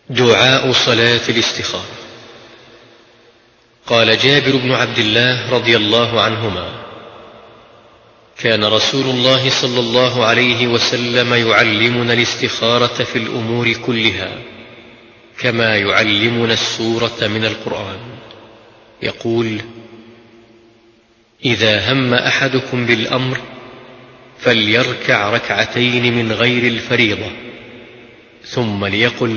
دعاء صلاة الاستخارة. قال جابر بن عبد الله رضي الله عنهما: كان رسول الله صلى الله عليه وسلم يعلمنا الاستخارة في الأمور كلها كما يعلمنا السورة من القرآن. يقول: إذا هم أحدكم بالأمر فليركع ركعتين من غير الفريضة، ثم ليقل: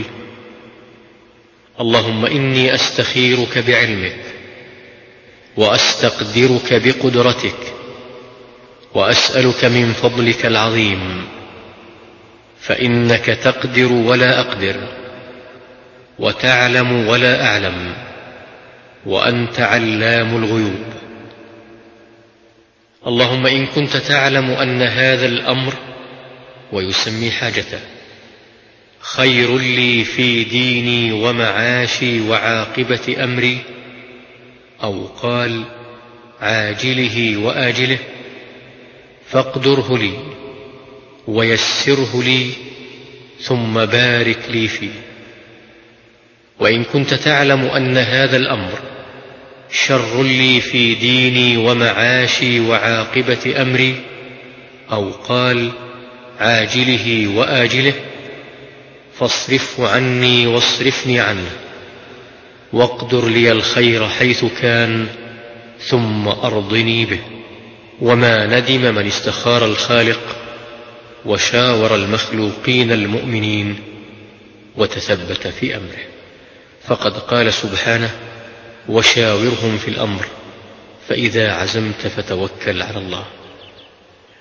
اللهم إني أستخيرك بعلمك، وأستقدرك بقدرتك، وأسألك من فضلك العظيم، فإنك تقدر ولا أقدر، وتعلم ولا أعلم، وأنت علام الغيوب. اللهم إن كنت تعلم أن هذا الأمر، ويسمي حاجته، خير لي في ديني ومعاشي وعاقبة أمري، أو قال عاجله وآجله، فاقدره لي ويسره لي، ثم بارك لي فيه. وإن كنت تعلم أن هذا الأمر شر لي في ديني ومعاشي وعاقبة أمري، أو قال عاجله وآجله، فاصرفه عني واصرفني عنه، واقدر لي الخير حيث كان، ثم أرضني به. وما ندم من استخار الخالق وشاور المخلوقين المؤمنين وتثبت في أمره، فقد قال سبحانه: وشاورهم في الأمر، فإذا عزمت فتوكل على الله.